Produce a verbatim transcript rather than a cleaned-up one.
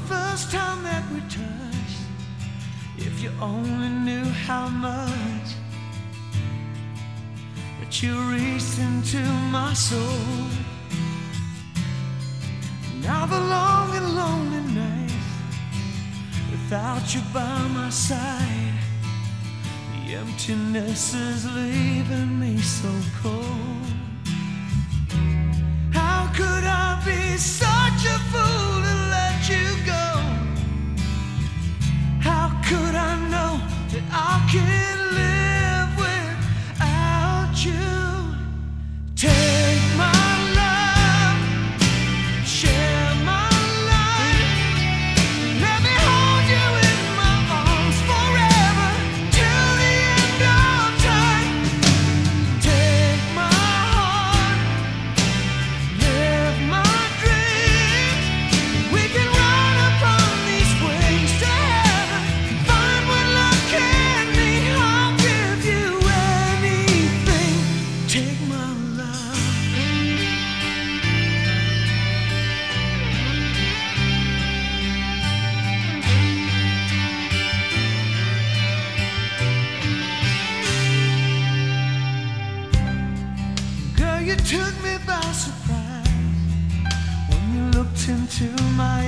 first time that we touched, if you only knew how much that you reached into my soul. Now the long and lonely nights without you by my side, the emptiness is leaving me so cold. How could I be such a fool to let you go? How could I know that I can't live without you? Take my love, share my life, let me hold you in my arms forever till the end of time. Take my heart, live my dreams, we can run upon these wings to heaven, find what love can be. I'll give you anything. Take my love. Girl, you took me by surprise when you looked into my